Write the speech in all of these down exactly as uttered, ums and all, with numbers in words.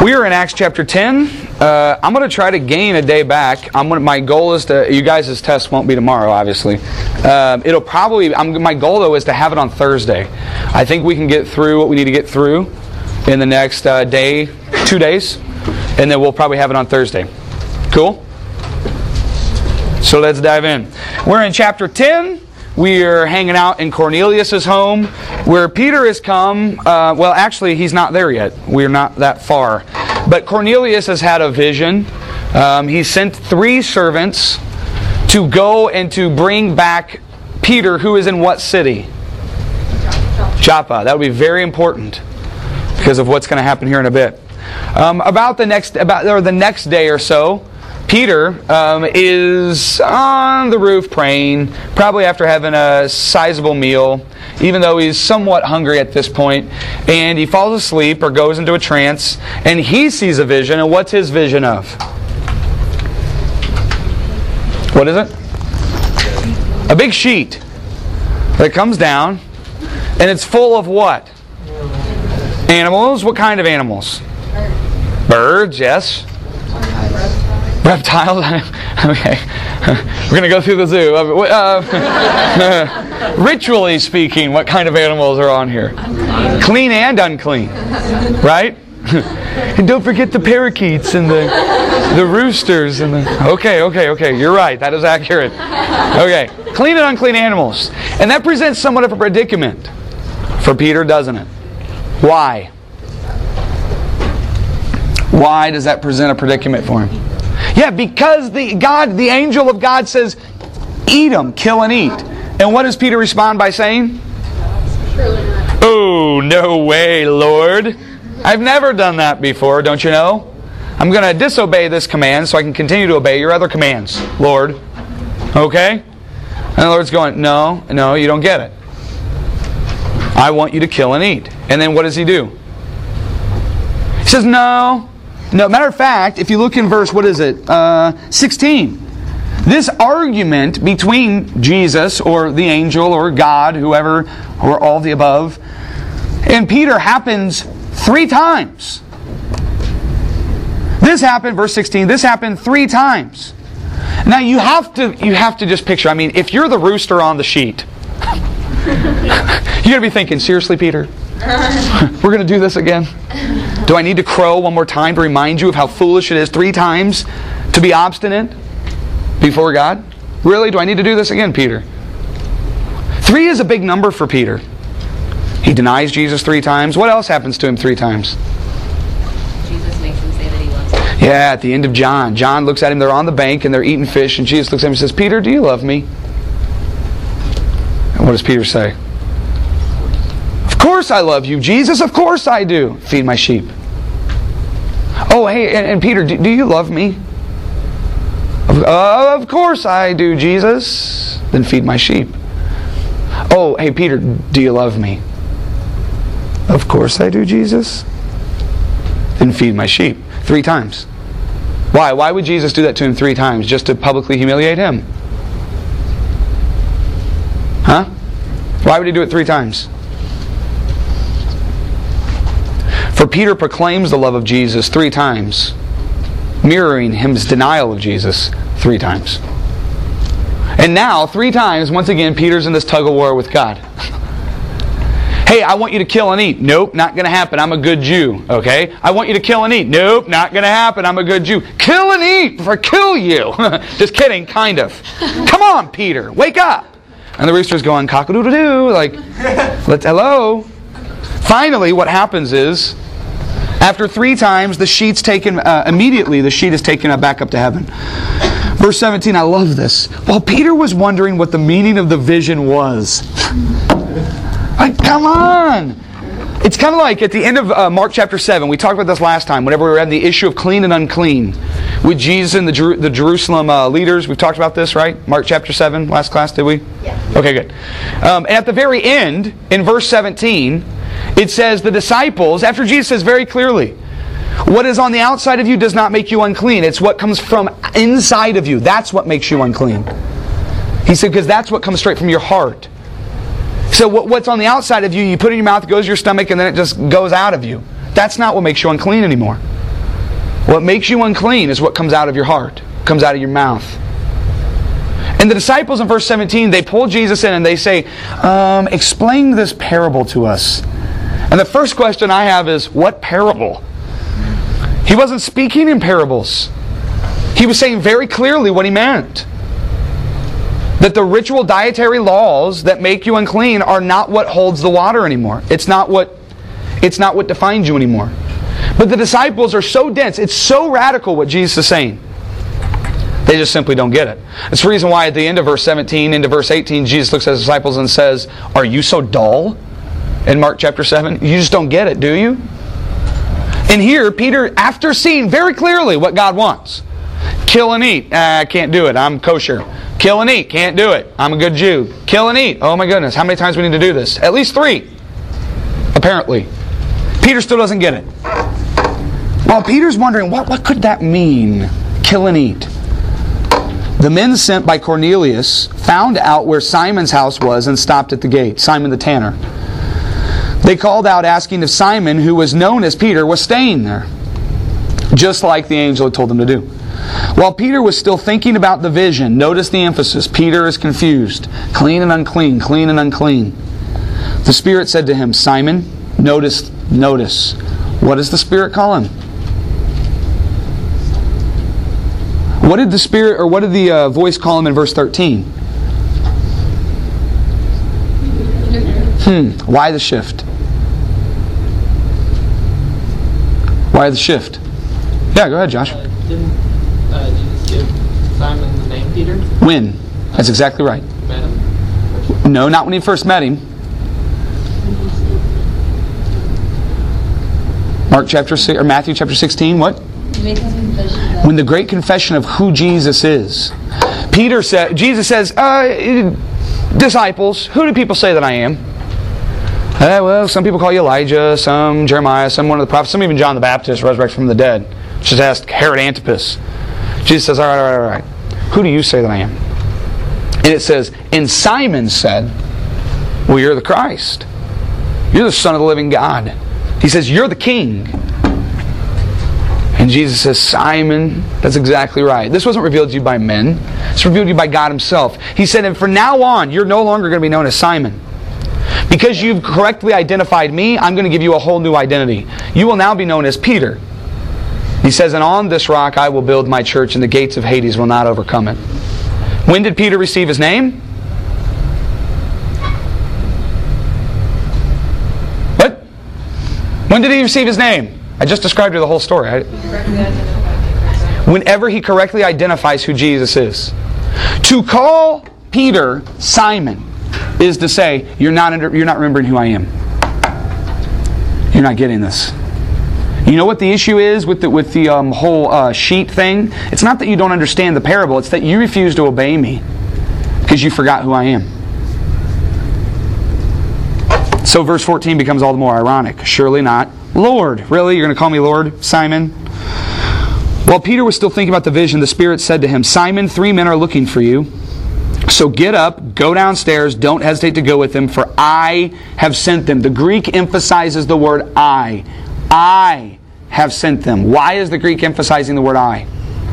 We are in Acts chapter ten. Uh, I'm going to try to gain a day back. I'm gonna, my goal is to, you guys' test won't be tomorrow, obviously. Uh, it'll probably, I'm, my goal though is to have it on Thursday. I think we can get through what we need to get through in the next uh, day, two days, and then we'll probably have it on Thursday. Cool? So let's dive in. We're in chapter ten. We are hanging out in Cornelius' home, where Peter has come. Uh, well, actually, he's not there yet. We're not that far. But Cornelius has had a vision. Um, he sent three servants to go and to bring back Peter, who is in what city? Joppa. That would be very important because of what's going to happen here in a bit. Um, about the next, about or the next day or so, Peter um, is on the roof praying, probably after having a sizable meal, even though he's somewhat hungry at this point, and he falls asleep or goes into a trance, and he sees a vision. And what's his vision of? What is it? A big sheet that comes down, and it's full of what? Animals. What kind of animals? Birds, yes. Reptiles? Okay. We're going to go through the zoo. Uh, ritually speaking, what kind of animals are on here? Unclean, Clean and unclean. Right? And don't forget the parakeets and the the roosters and the... Okay, okay, okay. You're right. That is accurate. Okay. Clean and unclean animals. And that presents somewhat of a predicament for Peter, doesn't it? Why? Why does that present a predicament for him? Yeah, because the God, the angel of God says, eat them, kill and eat. And what does Peter respond by saying? Oh, no way, Lord. I've never done that before, don't you know? I'm going to disobey this command so I can continue to obey your other commands, Lord. Okay? And the Lord's going, no, no, you don't get it. I want you to kill and eat. And then what does he do? He says, no. No, matter of fact, if you look in verse, what is it? Uh, sixteen. This argument between Jesus or the angel or God, whoever, or all the above, and Peter happens three times. This happened, verse sixteen, this happened three times. Now you have to you have to just picture, I mean, if you're the rooster on the sheet, you're going to be thinking, seriously, Peter? We're going to do this again? Do I need to crow one more time to remind you of how foolish it is three times to be obstinate before God? Really? Do I need to do this again, Peter? Three is a big number for Peter. He denies Jesus three times. What else happens to him three times? Jesus makes him say that he loves him. Yeah, at the end of John. John looks at him, they're on the bank and they're eating fish, and Jesus looks at him and says, Peter, do you love me? And what does Peter say? Of course I love you, Jesus. Of course I do. Feed my sheep. Oh, hey, and, and Peter, do, do you love me? Of, uh, of course I do, Jesus. Then feed my sheep. Oh, hey, Peter, do you love me? Of course I do, Jesus. Then feed my sheep. Three times. Why? Why would Jesus do that to him three times? Just to publicly humiliate him? Huh? Why would he do it three times? For Peter proclaims the love of Jesus three times, mirroring his denial of Jesus three times. And now, three times, once again, Peter's in this tug-of-war with God. Hey, I want you to kill and eat. Nope, not going to happen. I'm a good Jew. Okay? I want you to kill and eat. Nope, not going to happen. I'm a good Jew. Kill and eat for kill you. Just kidding, kind of. Come on, Peter, wake up. And the rooster's going, cock-a-doodle-doo, like, let's, hello. Finally, what happens is, after three times, the sheet's taken, uh, immediately the sheet is taken back up to heaven. Verse seventeen, I love this. While Peter was wondering what the meaning of the vision was. Like, come on! It's kind of like at the end of uh, Mark chapter seven, we talked about this last time, whenever we were at the issue of clean and unclean. With Jesus and the, Jer- the Jerusalem uh, leaders. We've talked about this, right? Mark chapter seven, last class, did we? Yeah. Okay, good. Um, and at the very end, in verse seventeen, it says the disciples, after Jesus says very clearly, what is on the outside of you does not make you unclean. It's what comes from inside of you. That's what makes you unclean. He said, because that's what comes straight from your heart. So what's on the outside of you, you put it in your mouth, it goes to your stomach, and then it just goes out of you. That's not what makes you unclean anymore. What makes you unclean is what comes out of your heart, comes out of your mouth. And the disciples in verse seventeen, they pull Jesus in and they say, um, explain this parable to us. And the first question I have is, what parable? He wasn't speaking in parables. He was saying very clearly what he meant. That the ritual dietary laws that make you unclean are not what holds the water anymore. It's not what, it's not what defines you anymore. But the disciples are so dense, it's so radical what Jesus is saying. They just simply don't get it. It's the reason why at the end of verse seventeen, into verse eighteen, Jesus looks at his disciples and says, are you so dull? In Mark chapter seven, you just don't get it, do you? And here, Peter, after seeing very clearly what God wants, kill and eat, ah, I can't do it, I'm kosher. Kill and eat, can't do it, I'm a good Jew. Kill and eat, oh my goodness, how many times do we need to do this? At least three, apparently. Peter still doesn't get it. While Peter's wondering, what, what could that mean? Kill and eat. The men sent by Cornelius found out where Simon's house was and stopped at the gate, Simon the tanner. They called out asking if Simon, who was known as Peter, was staying there, just like the angel had told them to do. While Peter was still thinking about the vision, notice the emphasis. Peter is confused. Clean and unclean, clean and unclean. The Spirit said to him, Simon, notice, notice. What does the Spirit call him? What did the Spirit, or what did the uh, voice call him in verse thirteen? Hmm, why the shift? Why the shift? Yeah, go ahead, Josh. Uh, didn't uh, Jesus give Simon the name Peter? When? That's exactly right. Met him? No, not when he first met him. Mark chapter six, or Matthew chapter sixteen. What? When the great confession of who Jesus is. Peter said, Jesus says, uh, disciples, who do people say that I am? Uh, well, some people call you Elijah, some Jeremiah, some one of the prophets, some even John the Baptist, resurrected from the dead. Just ask Herod Antipas. Jesus says, all right, all right, all right. Who do you say that I am? And it says, and Simon said, well, you're the Christ. You're the Son of the living God. He says, you're the King. And Jesus says, Simon, that's exactly right. This wasn't revealed to you by men. It's revealed to you by God Himself. He said, and from now on, you're no longer going to be known as Simon. Because you've correctly identified me, I'm going to give you a whole new identity. You will now be known as Peter. He says, and on this rock I will build my church, and the gates of Hades will not overcome it. When did Peter receive his name? What? When did he receive his name? I just described you the whole story. I... Whenever he correctly identifies who Jesus is. To call Peter Simon is to say, you're not under, you're not remembering who I am. You're not getting this. You know what the issue is with the, with the um, whole uh, sheep thing? It's not that you don't understand the parable. It's that you refuse to obey me because you forgot who I am. So verse fourteen becomes all the more ironic. Surely not. Lord. Really? You're going to call me Lord, Simon? While Peter was still thinking about the vision, the Spirit said to him, Simon, three men are looking for you. So get up, go downstairs, don't hesitate to go with them, for I have sent them. The Greek emphasizes the word I. I have sent them. Why is the Greek emphasizing the word I?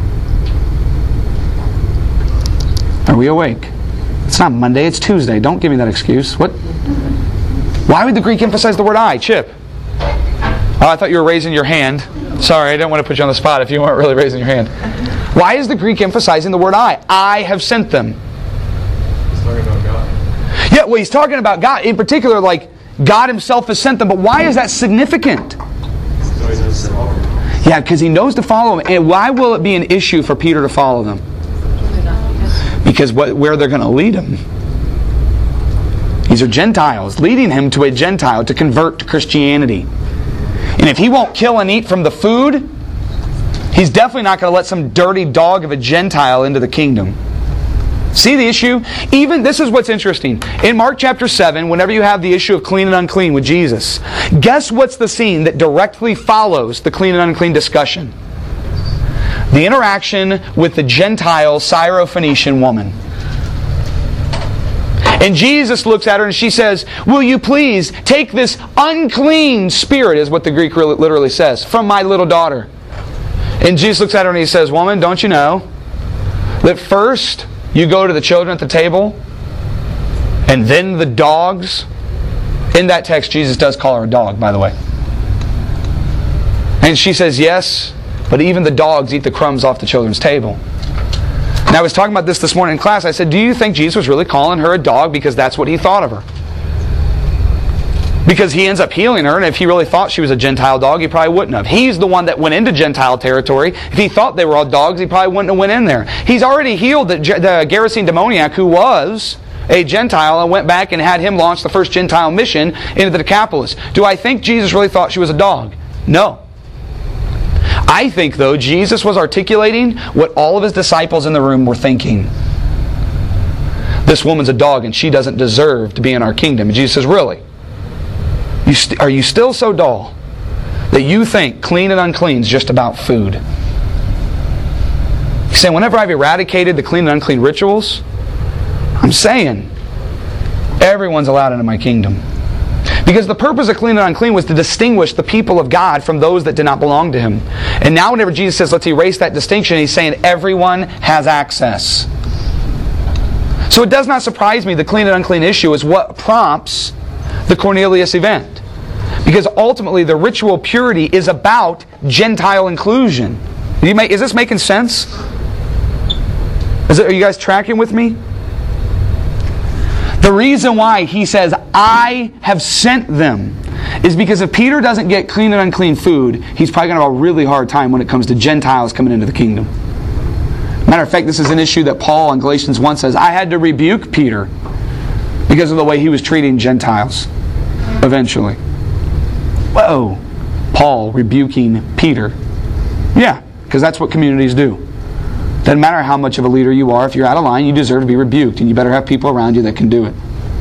Are we awake? It's not Monday, it's Tuesday. Don't give me that excuse. What? Why would the Greek emphasize the word I? Chip. Oh, I thought you were raising your hand. Sorry, I didn't want to put you on the spot if you weren't really raising your hand. Why is the Greek emphasizing the word I? I have sent them. He's talking about God. Yeah, well, he's talking about God. In particular, like, God Himself has sent them. But why is that significant? So he knows to follow him. Yeah, because he knows to follow them. And why will it be an issue for Peter to follow them? Because what, where they're going to lead him. These are Gentiles, leading him to a Gentile to convert to Christianity. And if he won't kill and eat from the food, he's definitely not going to let some dirty dog of a Gentile into the kingdom. See the issue? Even, this is what's interesting. In Mark chapter seven, whenever you have the issue of clean and unclean with Jesus, guess what's the scene that directly follows the clean and unclean discussion? The interaction with the Gentile Syrophoenician woman. And Jesus looks at her and she says, will you please take this unclean spirit, is what the Greek literally says, from my little daughter. And Jesus looks at her and He says, woman, don't you know that first you go to the children at the table and then the dogs? In that text, Jesus does call her a dog, by the way. And she says, yes, but even the dogs eat the crumbs off the children's table. And I was talking about this this morning in class. I said, do you think Jesus was really calling her a dog because that's what He thought of her? Because He ends up healing her, and if He really thought she was a Gentile dog, He probably wouldn't have. He's the one that went into Gentile territory. If He thought they were all dogs, He probably wouldn't have went in there. He's already healed the, the Gerasene demoniac who was a Gentile and went back and had him launch the first Gentile mission into the Decapolis. Do I think Jesus really thought she was a dog? No. I think, though, Jesus was articulating what all of His disciples in the room were thinking. This woman's a dog and she doesn't deserve to be in our kingdom. And Jesus says, really? You st- are you still so dull that you think clean and unclean is just about food? He's saying, whenever I've eradicated the clean and unclean rituals, I'm saying everyone's allowed into my kingdom. Because the purpose of clean and unclean was to distinguish the people of God from those that did not belong to Him. And now whenever Jesus says, let's erase that distinction, He's saying everyone has access. So it does not surprise me the clean and unclean issue is what prompts the Cornelius event. Because ultimately the ritual purity is about Gentile inclusion. Is this making sense? Is it, are you guys tracking with me? The reason why He says, I have sent them, is because if Peter doesn't get clean and unclean food, he's probably going to have a really hard time when it comes to Gentiles coming into the kingdom. Matter of fact, this is an issue that Paul in Galatians one says, I had to rebuke Peter because of the way he was treating Gentiles eventually. Whoa! Paul rebuking Peter. Yeah, because that's what communities do. Doesn't matter how much of a leader you are. If you're out of line, you deserve to be rebuked. And you better have people around you that can do it.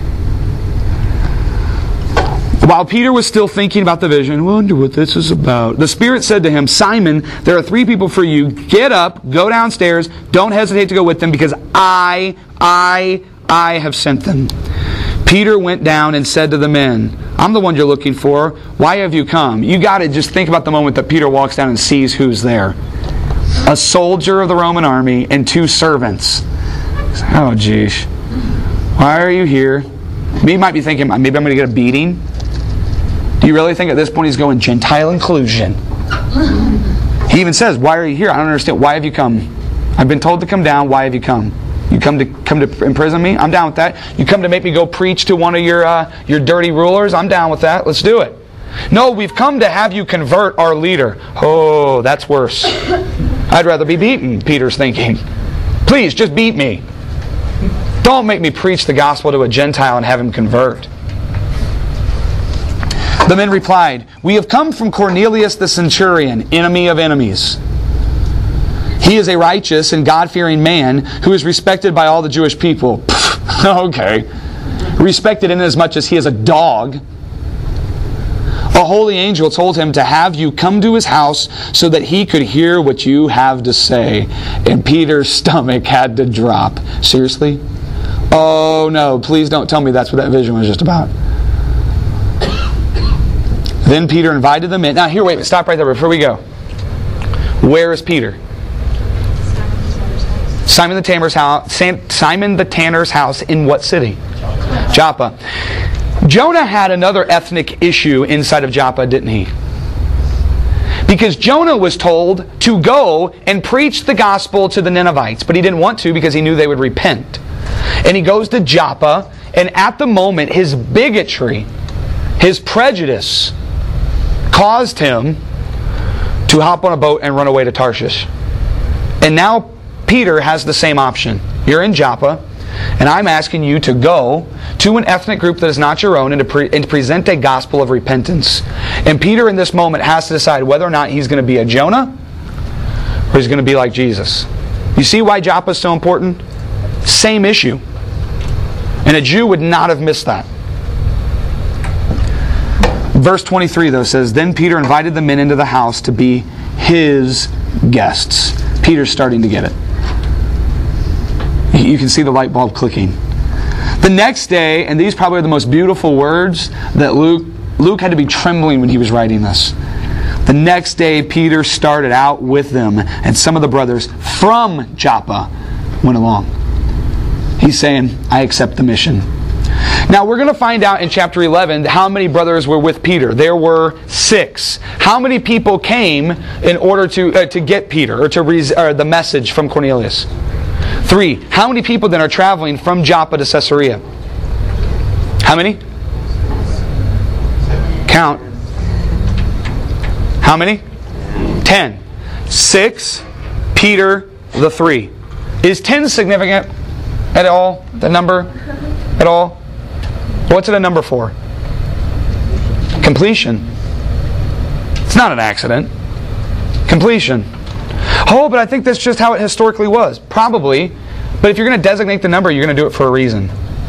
While Peter was still thinking about the vision, I wonder what this is about, the Spirit said to him, Simon, there are three people for you. Get up, go downstairs. Don't hesitate to go with them because I, I, I have sent them. Peter went down and said to the men, I'm the one you're looking for. Why have you come? You got to just think about the moment that Peter walks down and sees who's there. A soldier of the Roman army and two servants. Oh, geez. Why are you here? He might be thinking, maybe I'm going to get a beating. Do you really think at this point he's going Gentile inclusion? He even says, why are you here? I don't understand. Why have you come? I've been told to come down. Why have you come? You come to come to imprison me? I'm down with that. You come to make me go preach to one of your uh, your dirty rulers? I'm down with that. Let's do it. No, we've come to have you convert our leader. Oh, that's worse. I'd rather be beaten, Peter's thinking. Please, just beat me. Don't make me preach the gospel to a Gentile and have him convert. The men replied, we have come from Cornelius the centurion, enemy of enemies. He is a righteous and God-fearing man who is respected by all the Jewish people. Okay. Respected inasmuch as he is a dog. A holy angel told him to have you come to his house so that he could hear what you have to say. And Peter's stomach had to drop. Seriously? Oh no, please don't tell me that's what that vision was just about. Then Peter invited them in. Now here, wait, stop right there before we go. Where is Peter? Simon the Tanner's house. Simon the Tanner's house in what city? Joppa. Jonah had another ethnic issue inside of Joppa, didn't he? Because Jonah was told to go and preach the gospel to the Ninevites, but he didn't want to because he knew they would repent. And he goes to Joppa, and at the moment, his bigotry, his prejudice, caused him to hop on a boat and run away to Tarshish. And now Peter has the same option. You're in Joppa, and I'm asking you to go to an ethnic group that is not your own and to, pre- and to present a gospel of repentance. And Peter in this moment has to decide whether or not he's going to be a Jonah or he's going to be like Jesus. You see why Joppa is so important? Same issue. And a Jew would not have missed that. Verse twenty-three though says, then Peter invited the men into the house to be his guests. Peter's starting to get it. You can see the light bulb clicking. The next day, and these probably are the most beautiful words that Luke, Luke had to be trembling when he was writing this. The next day, Peter started out with them, and some of the brothers from Joppa went along. He's saying, I accept the mission. Now, we're going to find out in chapter eleven how many brothers were with Peter. There were six. How many people came in order to uh, to get Peter, or to res- or the message from Cornelius? Three. How many people then are traveling from Joppa to Caesarea? How many? Count. How many? Ten. Six, Peter, the three. Is ten significant at all? The number? At all? What's it a number for? Completion. It's not an accident. Completion. Oh, but I think that's just how it historically was. Probably. But if you're going to designate the number, you're going to do it for a reason.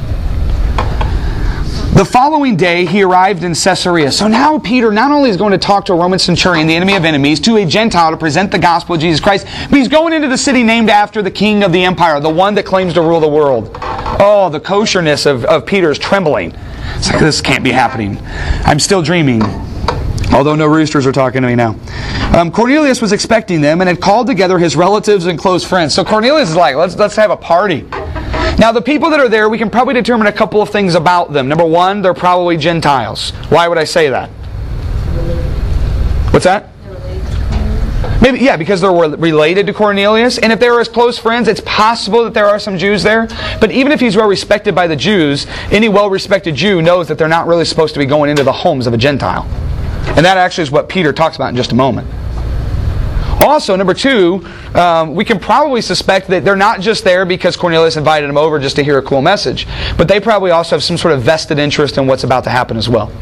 The following day, he arrived in Caesarea. So now Peter not only is going to talk to a Roman centurion, the enemy of enemies, to a Gentile to present the gospel of Jesus Christ, but he's going into the city named after the king of the empire, the one that claims to rule the world. Oh, the kosherness of, of Peter is trembling. It's like, this can't be happening. I'm still dreaming. Although no roosters are talking to me now. Um, Cornelius was expecting them and had called together his relatives and close friends. So Cornelius is like, let's let's have a party. Now the people that are there, we can probably determine a couple of things about them. Number one, they're probably Gentiles. Why would I say that? What's that? Maybe, yeah, because they're related to Cornelius. And if they were his close friends, it's possible that there are some Jews there. But even if he's well respected by the Jews, any well-respected Jew knows that they're not really supposed to be going into the homes of a Gentile. And that actually is what Peter talks about in just a moment. Also, number two, um, we can probably suspect that they're not just there because Cornelius invited them over just to hear a cool message, but they probably also have some sort of vested interest in what's about to happen as well.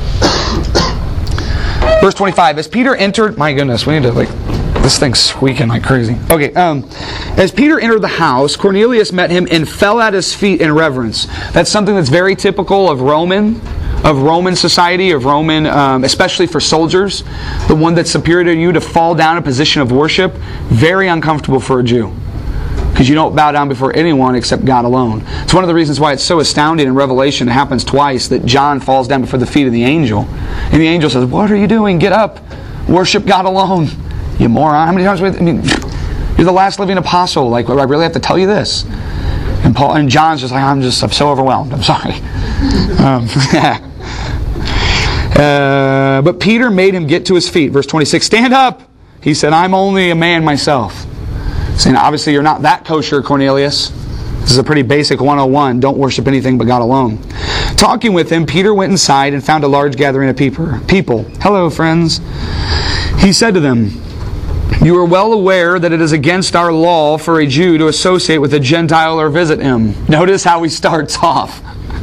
Verse twenty-five, as Peter entered... My goodness, we need to, like... This thing's squeaking like crazy. Okay, um, as Peter entered the house, Cornelius met him and fell at his feet in reverence. That's something that's very typical of Roman... of Roman society, of Roman, um, especially for soldiers, the one that's superior to you, to fall down in a position of worship, very uncomfortable for a Jew. Because you don't bow down before anyone except God alone. It's one of the reasons why it's so astounding in Revelation, it happens twice, that John falls down before the feet of the angel. And the angel says, what are you doing? Get up. Worship God alone. You moron. How many times, I mean, you're the last living apostle. Like, I really have to tell you this? And Paul and John's just like, I'm just, I'm so overwhelmed. I'm sorry. Um, yeah. Uh, but Peter made him get to his feet. Verse twenty-six, stand up. He said, I'm only a man myself. Saying, obviously you're not that kosher, Cornelius. This is a pretty basic one oh one. Don't worship anything but God alone. Talking with him, Peter went inside and found a large gathering of people. Hello, friends. He said to them, you are well aware that it is against our law for a Jew to associate with a Gentile or visit him. Notice how he starts off.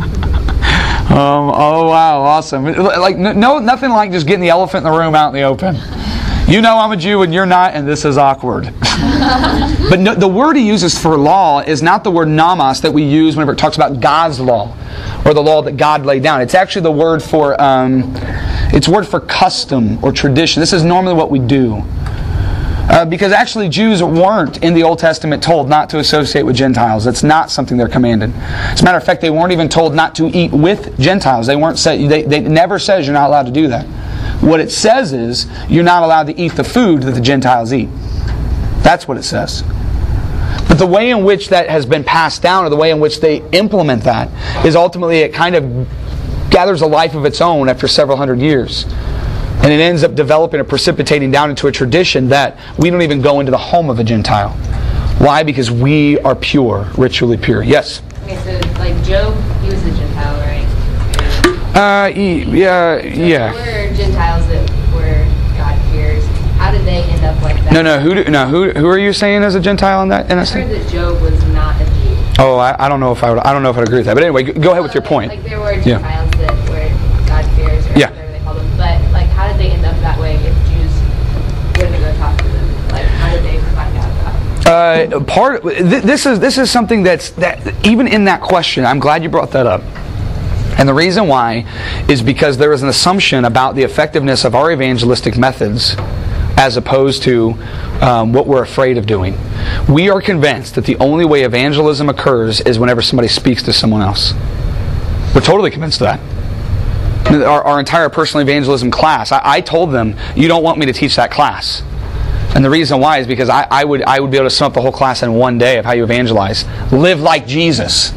Um, oh wow, awesome! Like no, nothing like just getting the elephant in the room out in the open. You know I'm a Jew and you're not, and this is awkward. But no, the word he uses for law is not the word nomos that we use whenever it talks about God's law or the law that God laid down. It's actually the word for um, it's word for custom or tradition. This is normally what we do. Uh, because actually Jews weren't in the Old Testament told not to associate with Gentiles. That's not something they're commanded. As a matter of fact, they weren't even told not to eat with Gentiles. They weren't say, they, they never says you're not allowed to do that. What it says is you're not allowed to eat the food that the Gentiles eat. That's what it says. But the way in which that has been passed down, or the way in which they implement that, is ultimately it kind of gathers a life of its own after several hundred years. And it ends up developing or precipitating down into a tradition that we don't even go into the home of a Gentile. Why? Because we are pure, ritually pure. Yes? Okay, so like Job, he was a Gentile, right? Uh, yeah, So yeah. there were Gentiles that were God-fearers. How did they end up like that? No, no. Who? Do, no. Who? Who are you saying as a Gentile in that? In I that heard sense? that Job was not a Jew. Oh, I, I don't know if I would. I don't know if I'd agree with that. But anyway, go ahead with your point. Like there were Yeah. Gentiles that were God-fearers, or Yeah. whatever they called them. But like, how did they end up that way if Jews wouldn't go talk to them? Like, how did they find out about it? Uh, part. Th- this is this is something that's that even in that question. I'm glad you brought that up. And the reason why is because there is an assumption about the effectiveness of our evangelistic methods as opposed to um, what we're afraid of doing. We are convinced that the only way evangelism occurs is whenever somebody speaks to someone else. We're totally convinced of that. Our, our entire personal evangelism class. I, I told them, you don't want me to teach that class. And the reason why is because I, I would I would be able to sum up the whole class in one day of how you evangelize. Live like Jesus.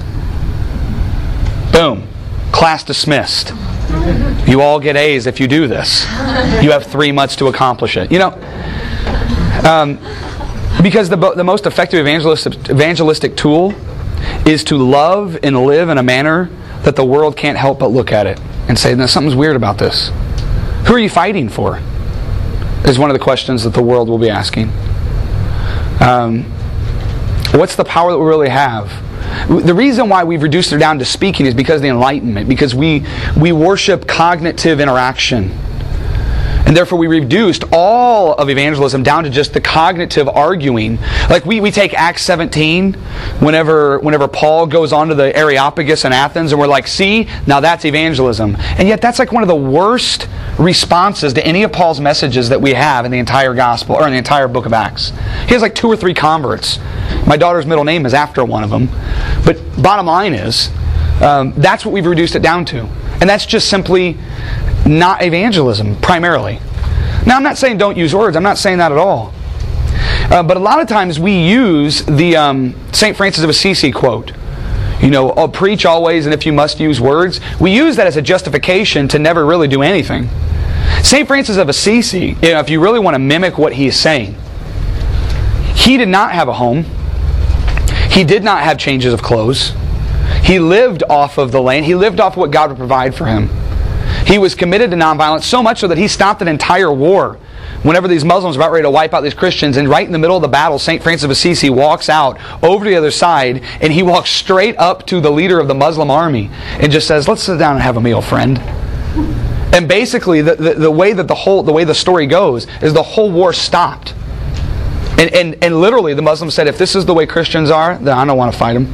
Boom. Class dismissed. You all get A's if you do this. You have three months to accomplish it. You know, um, because the, the most effective evangelistic, evangelistic tool is to love and live in a manner that the world can't help but look at it and say, no, something's weird about this. Who are you fighting for? Is one of the questions that the world will be asking. Um, what's the power that we really have? The reason why we've reduced it down to speaking is because of the Enlightenment, because we, we worship cognitive interaction. And therefore we reduced all of evangelism down to just the cognitive arguing. Like we, we take Acts seventeen, whenever whenever Paul goes on to the Areopagus in Athens, and we're like, see, now that's evangelism. And yet that's like one of the worst responses to any of Paul's messages that we have in the entire gospel, or in the entire book of Acts. He has like two or three converts. My daughter's middle name is after one of them. But bottom line is, um, that's what we've reduced it down to. And that's just simply not evangelism, primarily. Now, I'm not saying don't use words. I'm not saying that at all. Uh, but a lot of times we use the um, Saint Francis of Assisi quote. You know, oh, preach always, and if you must use words. We use that as a justification to never really do anything. Saint Francis of Assisi, you know, if you really want to mimic what he is saying, he did not have a home. He did not have changes of clothes. He lived off of the land. He lived off what God would provide for him. He was committed to nonviolence so much so that he stopped an entire war. Whenever these Muslims were about ready to wipe out these Christians, and right in the middle of the battle, Saint Francis of Assisi walks out over to the other side, and he walks straight up to the leader of the Muslim army and just says, let's sit down and have a meal, friend. And basically, the, the, the way that the whole the way the story goes is the whole war stopped. And, and, and literally, the Muslims said, if this is the way Christians are, then I don't want to fight them.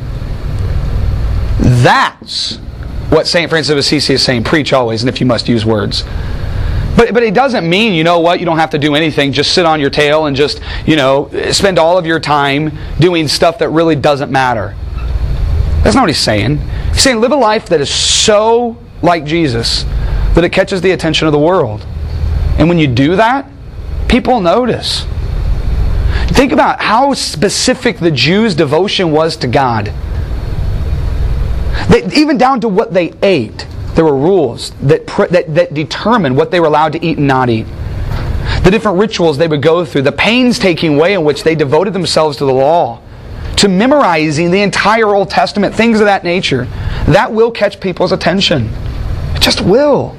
That's what Saint Francis of Assisi is saying. Preach always, and if you must use words. But but it doesn't mean, you know what, you don't have to do anything. Just sit on your tail and just, you know, spend all of your time doing stuff that really doesn't matter. That's not what he's saying. He's saying live a life that is so like Jesus that it catches the attention of the world. And when you do that, people notice. Think about how specific the Jews' devotion was to God. They, even down to what they ate, there were rules that, that, that determined what they were allowed to eat and not eat. The different rituals they would go through, the painstaking way in which they devoted themselves to the law, to memorizing the entire Old Testament, things of that nature. That will catch people's attention. It just will.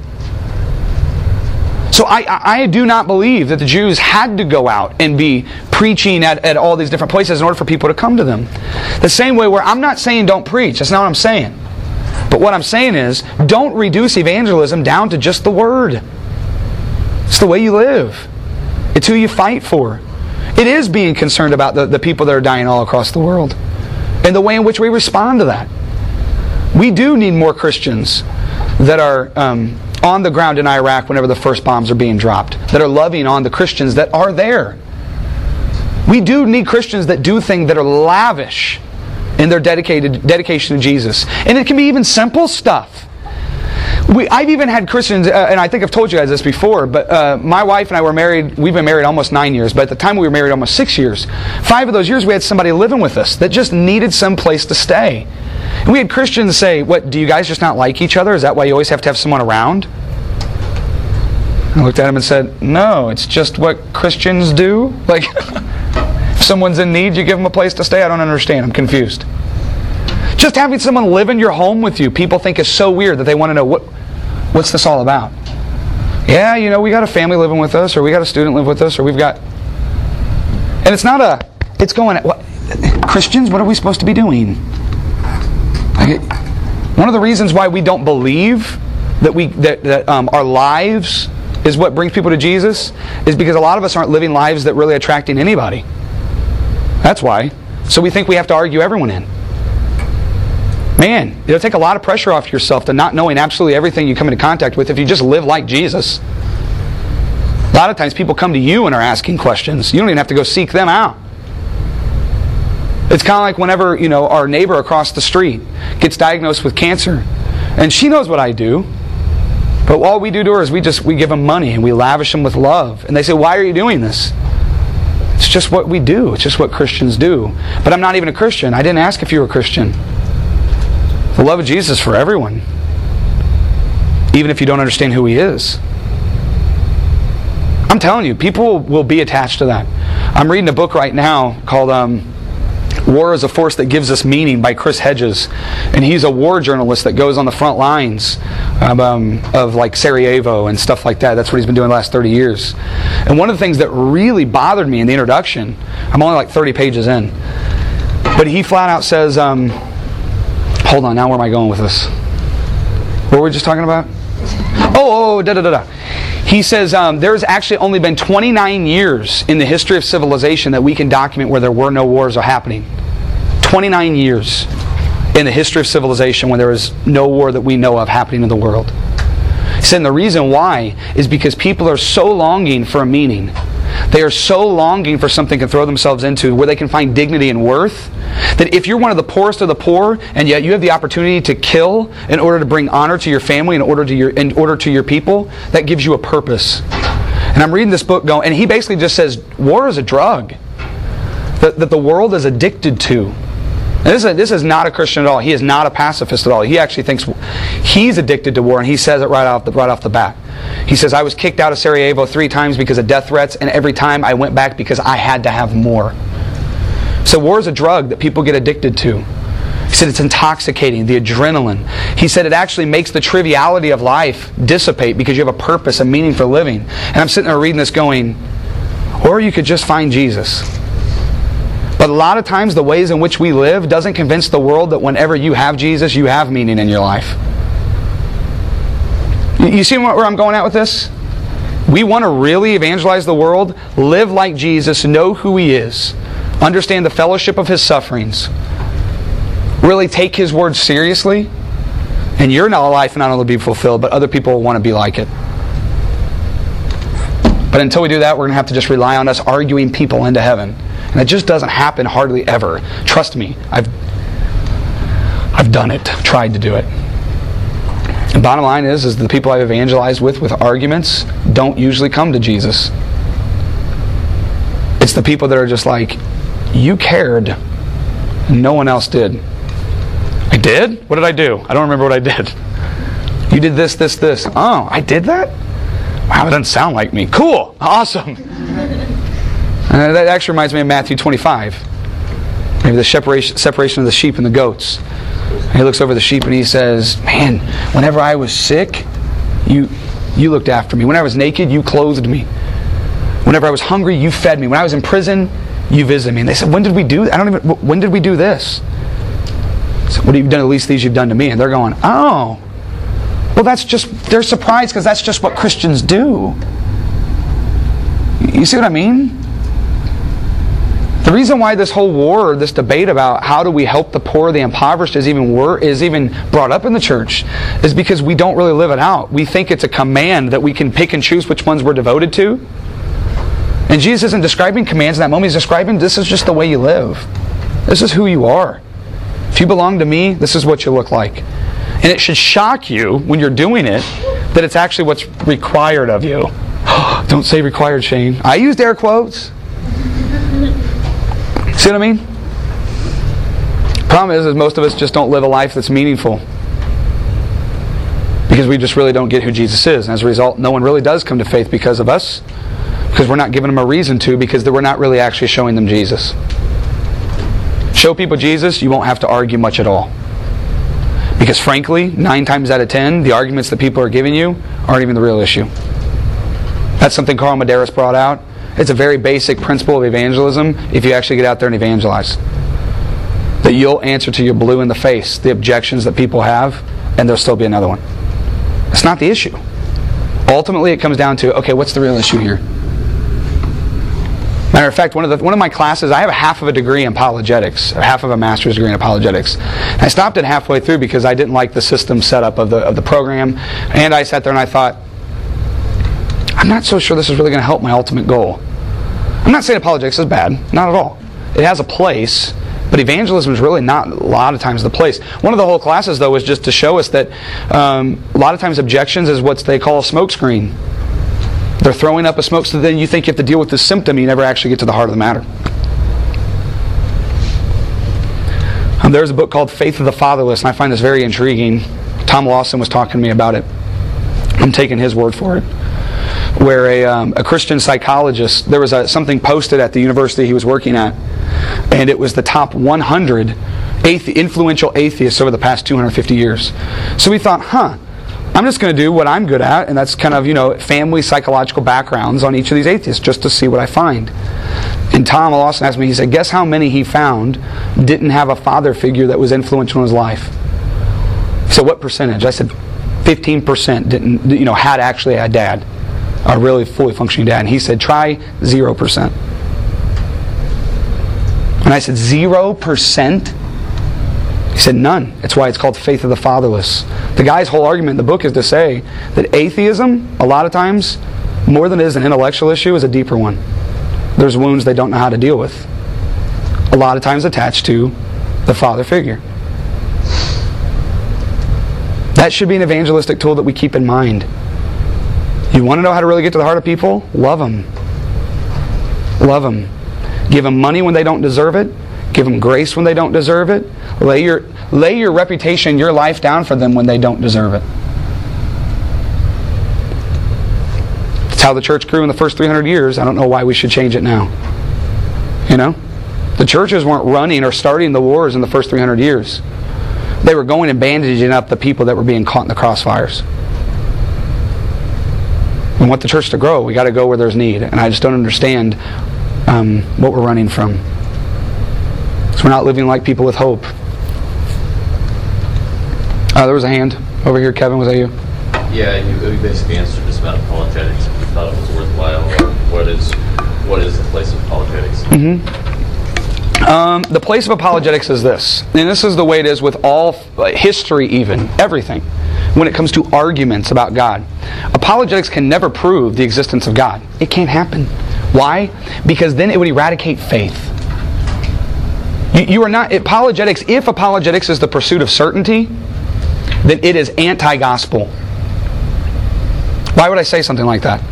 So I, I do not believe that the Jews had to go out and be preaching at, at all these different places in order for people to come to them. The same way where I'm not saying don't preach. That's not what I'm saying. But what I'm saying is, don't reduce evangelism down to just the word. It's the way you live. It's who you fight for. It is being concerned about the, the people that are dying all across the world. And the way in which we respond to that. We do need more Christians that are um, on the ground in Iraq whenever the first bombs are being dropped. That are loving on the Christians that are there. We do need Christians that do things that are lavish in their dedicated dedication to Jesus. And it can be even simple stuff. We, I've even had Christians, uh, and I think I've told you guys this before, but uh, my wife and I were married, we've been married almost nine years, but at the time we were married almost six years. Five of those years we had somebody living with us that just needed some place to stay. And we had Christians say, what, do you guys just not like each other? Is that why you always have to have someone around? I looked at him and said, no, it's just what Christians do. Like, if someone's in need, you give them a place to stay? I don't understand. I'm confused. Just having someone live in your home with you, people think is so weird that they want to know, what, what's this all about? Yeah, you know, we got a family living with us, or we got a student live with us, or we've got... And it's not a... It's going... What, Christians, what are we supposed to be doing? Like, one of the reasons why we don't believe that we that, that um, our lives is what brings people to Jesus is because a lot of us aren't living lives that really attracting anybody. That's why. So we think we have to argue everyone in. Man, it'll take a lot of pressure off yourself to not knowing absolutely everything you come into contact with if you just live like Jesus. A lot of times people come to you and are asking questions. You don't even have to go seek them out. It's kind of like whenever, you know, our neighbor across the street gets diagnosed with cancer. And she knows what I do. But all we do to her is we just we give them money and we lavish them with love. And they say, why are you doing this? It's just what we do. It's just what Christians do. But I'm not even a Christian. I didn't ask if you were a Christian. The love of Jesus is for everyone. Even if you don't understand who He is. I'm telling you, people will be attached to that. I'm reading a book right now called um, War is a Force That Gives Us Meaning by Chris Hedges. And he's a war journalist that goes on the front lines of, um, of like Sarajevo and stuff like that. That's what he's been doing the last thirty years. And one of the things that really bothered me in the introduction, I'm only like thirty pages in, but he flat out says, um, hold on, now where am I going with this? What were we just talking about? Oh, oh, da da da da. He says um, there's actually only been twenty-nine years in the history of civilization that we can document where there were no wars are happening. twenty-nine years in the history of civilization when there was no war that we know of happening in the world. He said, and the reason why is because people are so longing for a meaning. They are so longing for something to throw themselves into where they can find dignity and worth, that if you're one of the poorest of the poor and yet you have the opportunity to kill in order to bring honor to your family, in order to your in order to your people, that gives you a purpose. And I'm reading this book going, and he basically just says war is a drug that, that the world is addicted to. And this is, this is not a Christian at all. He is not a pacifist at all. He actually thinks he's addicted to war, and he says it right off the, right off the bat. He says, I was kicked out of Sarajevo three times because of death threats, and every time I went back because I had to have more. So war is a drug that people get addicted to. He said it's intoxicating, the adrenaline. He said it actually makes the triviality of life dissipate because you have a purpose, a meaning for living. And I'm sitting there reading this going, or you could just find Jesus. But a lot of times the ways in which we live doesn't convince the world that whenever you have Jesus, you have meaning in your life. You see where I'm going at with this? We want to really evangelize the world, live like Jesus, know who He is, understand the fellowship of His sufferings, really take His word seriously, and your life not only be fulfilled, but other people will want to be like it. But until we do that, we're going to have to just rely on us arguing people into heaven. And it just doesn't happen hardly ever. Trust me, I've I've done it, tried to do it. The bottom line is, is the people I've evangelized with, with arguments, don't usually come to Jesus. It's the people that are just like, you cared, no one else did. I did? What did I do? I don't remember what I did. You did this, this, this. Oh, I did that? Wow, that doesn't sound like me. Cool, awesome. Uh, that actually reminds me of Matthew twenty-five. Maybe the separation, separation of the sheep and the goats. He looks over the sheep and he says, man, whenever I was sick, you you looked after me. When I was naked, you clothed me. Whenever I was hungry, you fed me. When I was in prison, you visited me. And they said, when did we do I don't even when did we do this? So what have you done? At least these you've done to me. And they're going, oh, well, that's just, they're surprised because that's just what Christians do. You see what I mean? The reason why this whole war, this debate about how do we help the poor, the impoverished, is even wor- is even brought up in the church, is because we don't really live it out. We think it's a command that we can pick and choose which ones we're devoted to. And Jesus isn't describing commands in that moment. He's describing this is just the way you live. This is who you are. If you belong to me, this is what you look like. And it should shock you when you're doing it that it's actually what's required of you. Don't say required, Shane. I used air quotes. See what I mean? Problem is, is most of us just don't live a life that's meaningful. Because we just really don't get who Jesus is. And as a result, no one really does come to faith because of us. Because we're not giving them a reason to, because we're not really actually showing them Jesus. Show people Jesus, you won't have to argue much at all. Because frankly, nine times out of ten, the arguments that people are giving you aren't even the real issue. That's something Carl Medeiros brought out. It's a very basic principle of evangelism if you actually get out there and evangelize. That you'll answer to your blue in the face the objections that people have, and there'll still be another one. It's not the issue. Ultimately, it comes down to, okay, what's the real issue here? Matter of fact, one of the one of my classes, I have a half of a degree in apologetics, or half of a master's degree in apologetics. And I stopped it halfway through because I didn't like the system setup of the of the program, and I sat there and I thought, I'm not so sure this is really going to help my ultimate goal. I'm not saying apologetics is bad, not at all. It has a place, but But evangelism is really not a lot of times the place. One of the whole classes, though, is just to show us that um, a lot of times objections is what they call a smoke screen. They're throwing up a smoke, so then you think you have to deal with the symptom, you never actually get to the heart of the matter. Um, there's a book called Faith of the Fatherless, and I find this very intriguing. Tom Lawson was talking to me about it. I'm taking his word for it. Where a, um, a Christian psychologist, there was a, something posted at the university he was working at, and it was the top one hundred athe- influential atheists over the past two hundred fifty years. So we thought, huh, I'm just going to do what I'm good at, and that's kind of, you know, family psychological backgrounds on each of these atheists, just to see what I find. And Tom Lawson asked me, he said, guess how many he found didn't have a father figure that was influential in his life? So what percentage? I said, fifteen percent didn't, you know, had actually a dad. A really fully functioning dad. And he said, try zero percent. And I said, zero percent? He said, none. That's why it's called Faith of the Fatherless. The guy's whole argument in the book is to say that atheism, a lot of times, more than it is an intellectual issue, is a deeper one. There's wounds they don't know how to deal with. A lot of times attached to the father figure. That should be an evangelistic tool that we keep in mind. You want to know how to really get to the heart of people? Love them. Love them. Give them money when they don't deserve it. Give them grace when they don't deserve it. Lay your, lay your reputation, your life down for them when they don't deserve it. That's how the church grew in the first three hundred years. I don't know why we should change it now. You know? The churches weren't running or starting the wars in the first three hundred years. They were going and bandaging up the people that were being caught in the crossfires. We want the church to grow. We got to go where there's need. And I just don't understand um, what we're running from. So we're not living like people with hope. Uh, there was a hand over here. Kevin, was that you? Yeah, you, you basically answered this about apologetics. If you thought it was worthwhile, what is what is the place of apologetics? Mm-hmm. Um, the place of apologetics is this. And this is the way it is with all history even. Everything. When it comes to arguments about God. Apologetics can never prove the existence of God. It can't happen. Why? Because then it would eradicate faith. You, you are not... Apologetics, if apologetics is the pursuit of certainty, then it is anti-gospel. Why would I say something like that?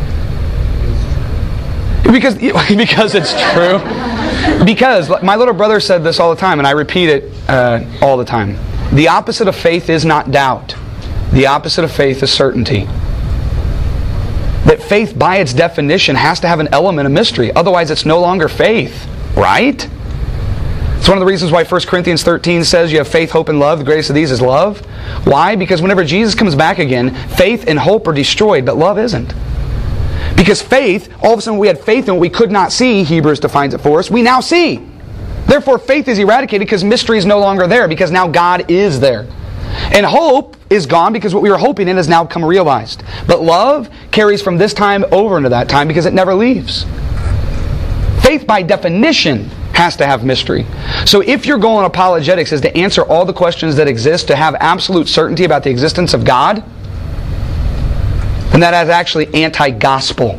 Because, because it's true. Because my little brother said this all the time, and I repeat it uh, all the time. The opposite of faith is not doubt. The opposite of faith is certainty. That faith, by its definition, has to have an element of mystery. Otherwise, it's no longer faith. Right? It's one of the reasons why First Corinthians thirteen says you have faith, hope, and love. The greatest of these is love. Why? Because whenever Jesus comes back again, faith and hope are destroyed, but love isn't. Because faith, all of a sudden we had faith in what we could not see, Hebrews defines it for us, we now see. Therefore, faith is eradicated because mystery is no longer there, because now God is there. And hope is gone because what we were hoping in has now become realized. But love carries from this time over into that time because it never leaves. Faith, by definition, has to have mystery. So if your goal in apologetics is to answer all the questions that exist, to have absolute certainty about the existence of God, then that is actually anti-gospel.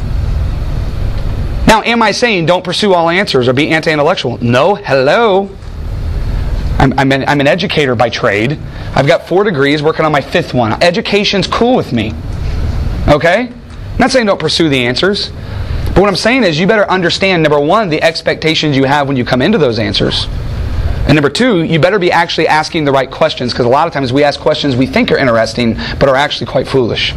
Now, am I saying don't pursue all answers or be anti-intellectual? No, hello. I'm, I'm, an, I'm an educator by trade. I've got four degrees, working on my fifth one. Education's cool with me. Okay? I'm not saying don't pursue the answers. But what I'm saying is you better understand, number one, the expectations you have when you come into those answers. And number two, you better be actually asking the right questions, because a lot of times we ask questions we think are interesting, but are actually quite foolish.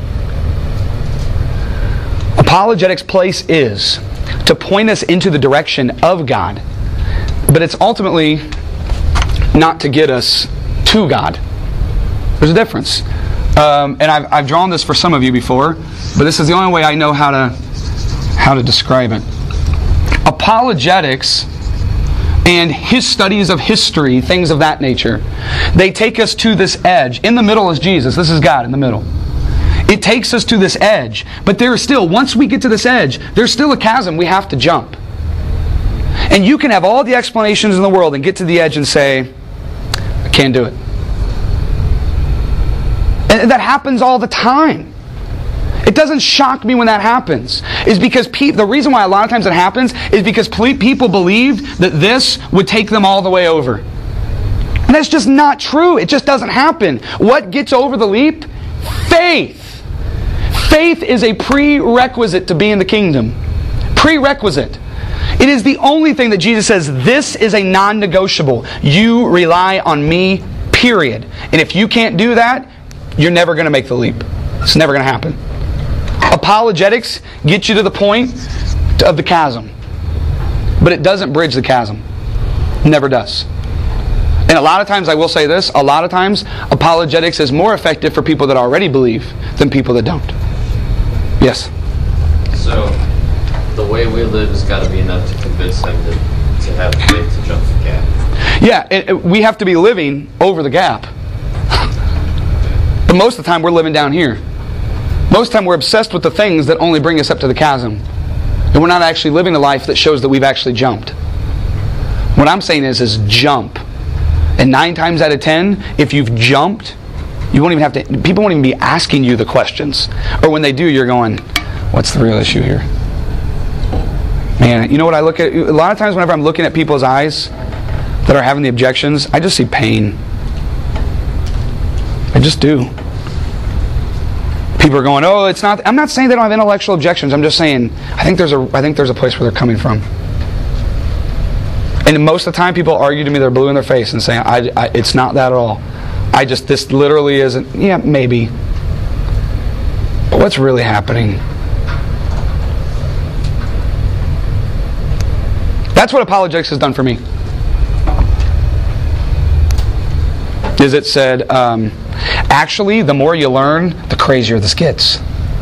Apologetics' place is to point us into the direction of God. But it's ultimately not to get us to God. There's a difference. Um, and I've, I've drawn this for some of you before, but this is the only way I know how to how to describe it. Apologetics and his studies of history, things of that nature, they take us to this edge. In the middle is Jesus. This is God in the middle. It takes us to this edge. But there is still, once we get to this edge, there's still a chasm we have to jump. And you can have all the explanations in the world and get to the edge and say, I can't do it. And that happens all the time. It doesn't shock me when that happens. Is because pe- the reason why a lot of times it happens is because ple- people believed that this would take them all the way over. And that's just not true. It just doesn't happen. What gets over the leap? Faith. Faith is a prerequisite to be in the kingdom. Prerequisite. It is the only thing that Jesus says, this is a non-negotiable. You rely on me, period. And if you can't do that, you're never going to make the leap. It's never going to happen. Apologetics get you to the point of the chasm. But it doesn't bridge the chasm. It never does. And a lot of times, I will say this, a lot of times, apologetics is more effective for people that already believe than people that don't. Yes? So, the way we live has got to be enough to convince them to, to have faith to jump the gap. Yeah, it, it, we have to be living over the gap. But most of the time, we're living down here. Most of the time, we're obsessed with the things that only bring us up to the chasm. And we're not actually living a life that shows that we've actually jumped. What I'm saying is, is jump. And nine times out of ten, if you've jumped, you won't even have to, people won't even be asking you the questions. Or when they do, you're going, what's the real issue here? Man, you know what I look at? A lot of times whenever I'm looking at people's eyes that are having the objections, I just see pain. I just do. People are going, oh, it's not, I'm not saying they don't have intellectual objections. I'm just saying, I think there's a, I think there's a place where they're coming from. And most of the time people argue to me, they're blue in their face and saying, I, I, it's not that at all. I just, this literally isn't, yeah, maybe. But what's really happening? That's what apologetics has done for me. Is it said, um, actually, the more you learn, the crazier this gets.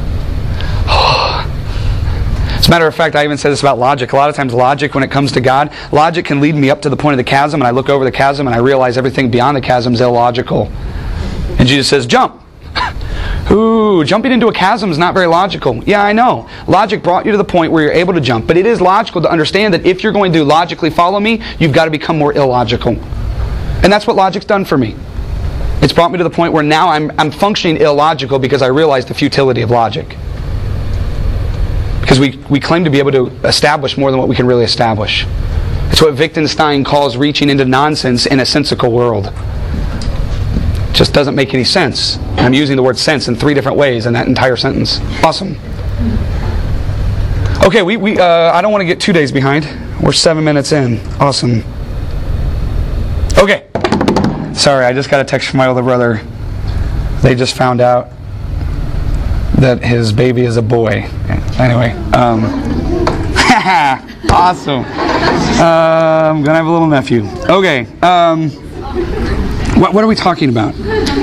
As a matter of fact, I even said this about logic. A lot of times logic, when it comes to God, logic can lead me up to the point of the chasm, and I look over the chasm and I realize everything beyond the chasm is illogical. And Jesus says, jump. Ooh, jumping into a chasm is not very logical. Yeah, I know. Logic brought you to the point where you're able to jump. But it is logical to understand that if you're going to logically follow me, you've got to become more illogical. And that's what logic's done for me. It's brought me to the point where now I'm, I'm functioning illogical because I realize the futility of logic. Because we, we claim to be able to establish more than what we can really establish. It's what Wittgenstein calls reaching into nonsense in a sensical world. It just doesn't make any sense. I'm using the word sense in three different ways in that entire sentence. Awesome. Okay, we, we uh, I don't want to get two days behind. We're seven minutes in. Awesome. Okay. Sorry, I just got a text from my older brother. They just found out that his baby is a boy. Anyway, um, awesome. Uh, I'm gonna have a little nephew. Okay. Um, what, what are we talking about?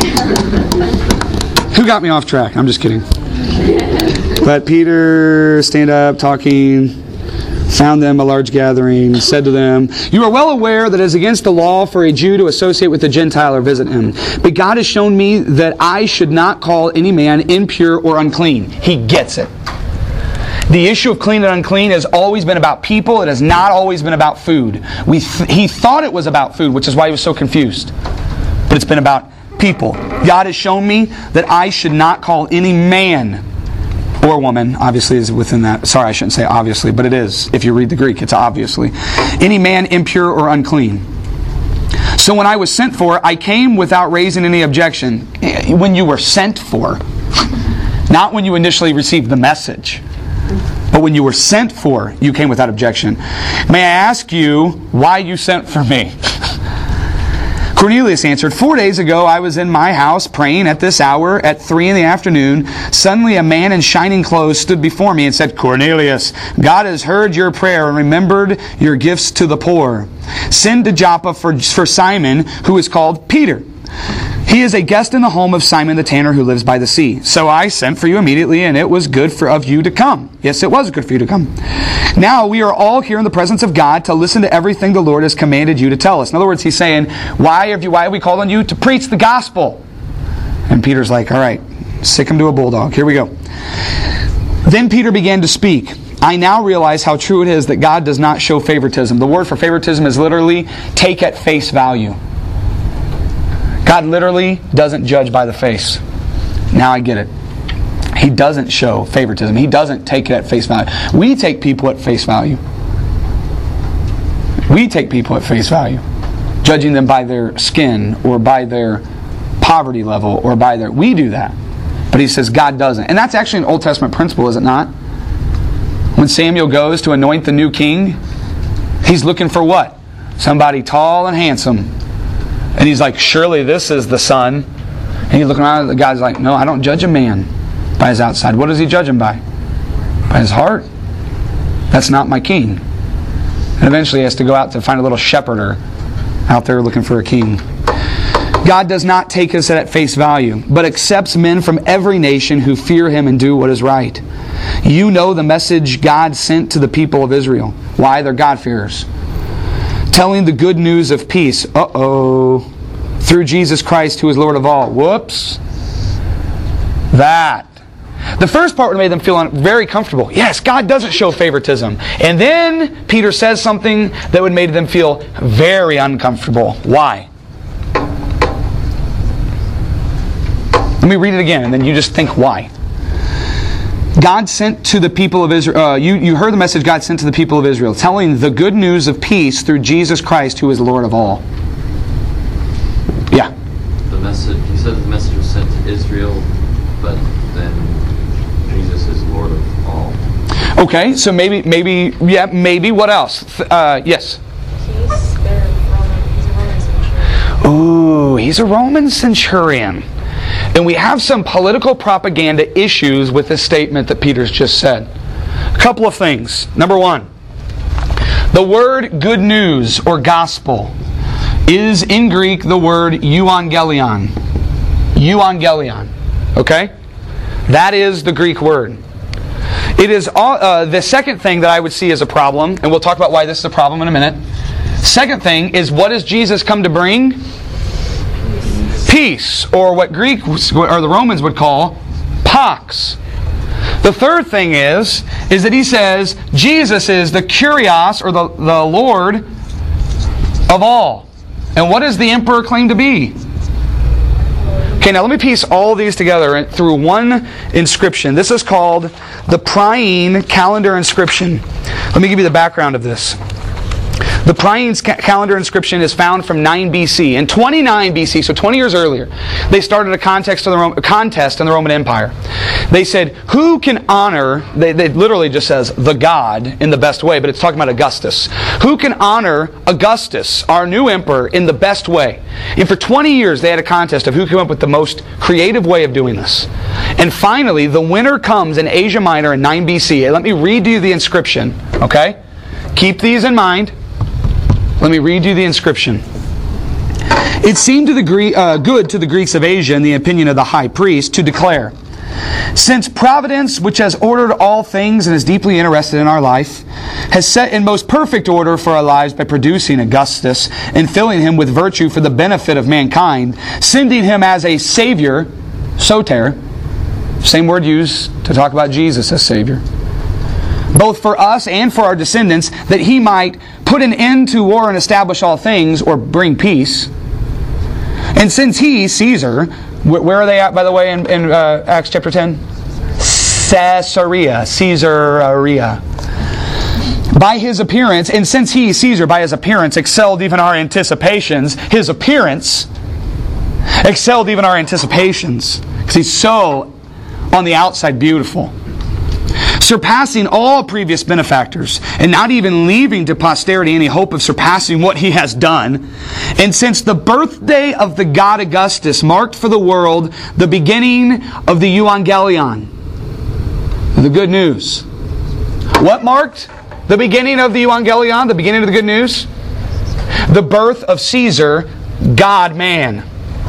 Who got me off track? I'm just kidding. Let Peter stand up, talking. Found them a large gathering, said to them, you are well aware that it is against the law for a Jew to associate with a Gentile or visit him. But God has shown me that I should not call any man impure or unclean. He gets it. The issue of clean and unclean has always been about people. It has not always been about food. We th- he thought it was about food, which is why he was so confused. But it's been about people. God has shown me that I should not call any man or woman, obviously is within that. Sorry, I shouldn't say obviously, but it is. If you read the Greek, it's obviously. Any man impure or unclean. So when I was sent for, I came without raising any objection. When you were sent for. Not when you initially received the message. But when you were sent for, you came without objection. May I ask you why you sent for me? Cornelius answered, Four days ago I was in my house praying at this hour at three in the afternoon. Suddenly a man in shining clothes stood before me and said, Cornelius, God has heard your prayer and remembered your gifts to the poor. Send to Joppa for, for Simon, who is called Peter. He is a guest in the home of Simon the tanner who lives by the sea. So I sent for you immediately, and it was good for of you to come. Yes, it was good for you to come. Now we are all here in the presence of God to listen to everything the Lord has commanded you to tell us. In other words, he's saying, why have you, why have we called on you? To preach the gospel. And Peter's like, all right, sick him to a bulldog. Here we go. Then Peter began to speak. I now realize how true it is that God does not show favoritism. The word for favoritism is literally take at face value. God literally doesn't judge by the face. Now I get it. He doesn't show favoritism. He doesn't take it at face value. We take people at face value. We take people at face value, judging them by their skin or by their poverty level or by their... We do that. But he says God doesn't. And that's actually an Old Testament principle, is it not? When Samuel goes to anoint the new king, he's looking for what? Somebody tall and handsome. And he's like, surely this is the son. And he's looking around, and the guy's like, no, I don't judge a man by his outside. What does he judge him by? By his heart. That's not my king. And eventually he has to go out to find a little shepherder out there looking for a king. God does not take us at face value, but accepts men from every nation who fear Him and do what is right. You know the message God sent to the people of Israel. Why? They're God-fearers. Telling the good news of peace. Uh-oh. Through Jesus Christ, who is Lord of all. Whoops. That. The first part made them feel very comfortable. Yes, God doesn't show favoritism. And then Peter says something that would make them feel very uncomfortable. Why? Let me read it again, and then you just think why. God sent to the people of Israel, uh, you, you heard the message God sent to the people of Israel, telling the good news of peace through Jesus Christ, who is Lord of all. Yeah. The message, he said the message was sent to Israel, but then Jesus is Lord of all. Okay, so maybe, maybe, yeah, maybe. What else? Uh, yes? He's, they're Roman, he's a Roman centurion. Ooh, he's a Roman centurion. And we have some political propaganda issues with this statement that Peter's just said. A couple of things. Number one, the word good news or gospel is in Greek the word euangelion. Euangelion. Okay? That is the Greek word. It is all, uh, the second thing that I would see as a problem, and we'll talk about why this is a problem in a minute. Second thing is, what does Jesus come to bring? Peace, or what Greek or the Romans would call pax. The third thing is, is that he says Jesus is the Kyrios, or the, the Lord of all. And what does the emperor claim to be? Okay, now let me piece all these together through one inscription. This is called the Priene calendar inscription. Let me give you the background of this. The Priene calendar inscription is found from nine B C. In twenty-nine B C, so twenty years earlier, they started a contest in the, Rome, a contest in the Roman Empire. They said, who can honor, they, they literally just says, the God in the best way, but it's talking about Augustus. Who can honor Augustus, our new emperor, in the best way? And for twenty years, they had a contest of who came up with the most creative way of doing this. And finally, the winner comes in Asia Minor in nine B C. Let me read you the inscription, okay? Keep these in mind. Let me read you the inscription. It seemed to the Gre- uh, good to the Greeks of Asia, in the opinion of the high priest, to declare, since Providence, which has ordered all things and is deeply interested in our life, has set in most perfect order for our lives by producing Augustus and filling him with virtue for the benefit of mankind, sending him as a Savior, soter, same word used to talk about Jesus as Savior, both for us and for our descendants, that He might put an end to war and establish all things, or bring peace. And since He, Caesar, where are they at, by the way, in, in uh, Acts chapter ten? Caesarea. Caesarea. By His appearance, and since He, Caesar, by His appearance, excelled even our anticipations, His appearance excelled even our anticipations, because He's so on the outside beautiful, surpassing all previous benefactors, and not even leaving to posterity any hope of surpassing what He has done. And since the birthday of the God Augustus marked for the world the beginning of the Euangelion, the good news. What marked the beginning of the Euangelion, the beginning of the good news? The birth of Caesar, God-man.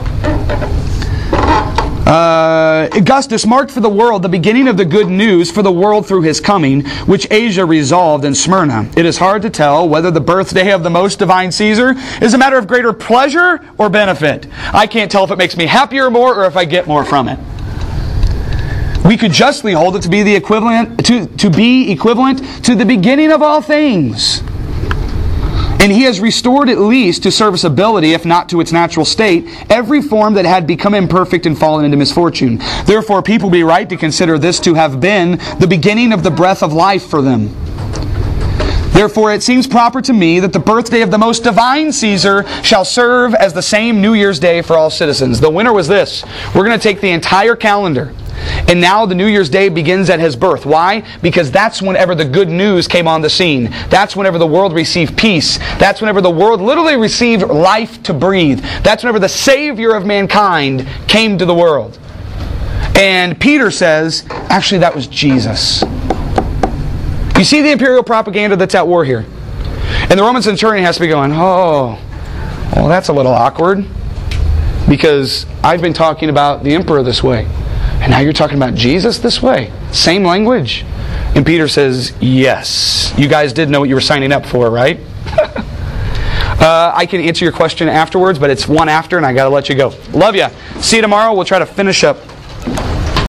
Uh, Augustus marked for the world the beginning of the good news for the world through his coming, which Asia resolved in Smyrna. It is hard to tell whether the birthday of the most divine Caesar is a matter of greater pleasure or benefit. I can't tell if it makes me happier more or if I get more from it. We could justly hold it to be the equivalent to, to be equivalent to the beginning of all things. And He has restored at least to serviceability, if not to its natural state, every form that had become imperfect and fallen into misfortune. Therefore, people be right to consider this to have been the beginning of the breath of life for them. Therefore, it seems proper to me that the birthday of the most divine Caesar shall serve as the same New Year's Day for all citizens. The winner was this. We're going to take the entire calendar. And now the New Year's Day begins at His birth. Why? Because that's whenever the good news came on the scene. That's whenever the world received peace. That's whenever the world literally received life to breathe. That's whenever the Savior of mankind came to the world. And Peter says, actually that was Jesus. You see the imperial propaganda that's at war here. And the Roman centurion has to be going, oh, well that's a little awkward. Because I've been talking about the emperor this way. And now you're talking about Jesus this way. Same language. And Peter says, yes. You guys did know what you were signing up for, right? uh, I can answer your question afterwards, but it's one after and I got to let you go. Love ya. See you tomorrow. We'll try to finish up